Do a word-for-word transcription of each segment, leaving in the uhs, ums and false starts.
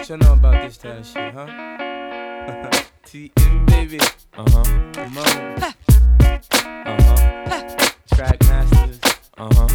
What you know about this type of shit, huh? T M, baby. Uh-huh. Come on. Uh-huh. Track masters. Uh-huh.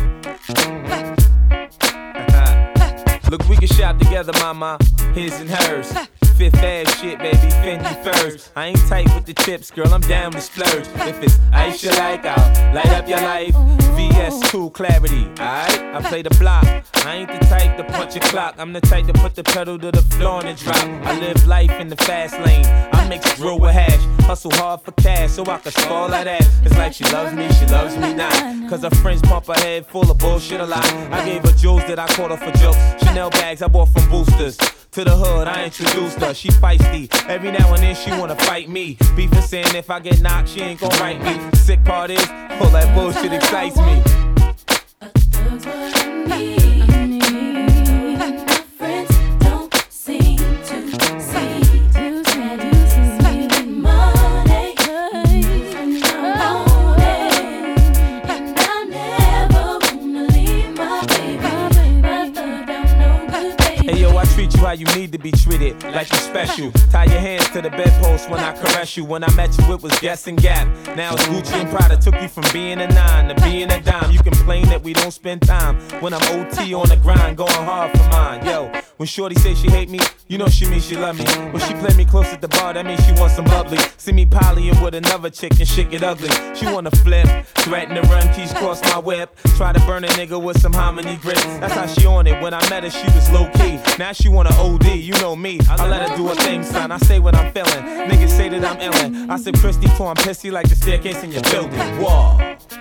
Look, we can shop together, mama. His and hers. Fifth Ave shit, baby, Fendi first. I ain't tight with the chips, girl, I'm down to splurge. If it's ice you like, I'll light up your life. V S two clarity, alright? I play the block. I ain't the type to punch a clock. I'm the type to put the pedal to the floor and drop. I live life in the fast lane. I mix drill with hash. Hustle hard for cash so I can spoil that ass. It's like she loves me, she loves me not. Cause her friends pump her head full of bullshit a lot. I gave her jewels that I caught her for jokes. Chanel bags I bought from Boosters. To the hood, I introduced her, she feisty. Every now and then she wanna fight me. Beefin' saying if I get knocked, she ain't gon' write me. Sick part is, all that bullshit excites me. That's what I need. I need. My friends don't seem to see. To see money. I'm on it, and I never wanna leave my baby. My thug don't know good, baby. Hey yo, I treat you how you need to be treated, like you special. Tie your hands to the bedpost when I caress you. When I met you, it was Guess and Gap. Now it's Gucci and Prada. Took you from being a nine to being a dime. You complain that we don't spend time when I'm O T on the grind, going hard for mine. Yo, when Shorty say she hate me, you know she means she love me. When she play me close at the bar, that means she wants some bubbly. See me polying with another chick and shit get ugly. She wanna flip, threaten to run, keys cross my whip. Try to burn a nigga with some hominy grits. That's how she on it. When I met her, she was low key. Now she wanna O D, you know me. I let her do her thing, son. I say what I'm feeling. Niggas say that I'm illin'. I said Christy too, I'm pissy like the staircase in your building. Whoa.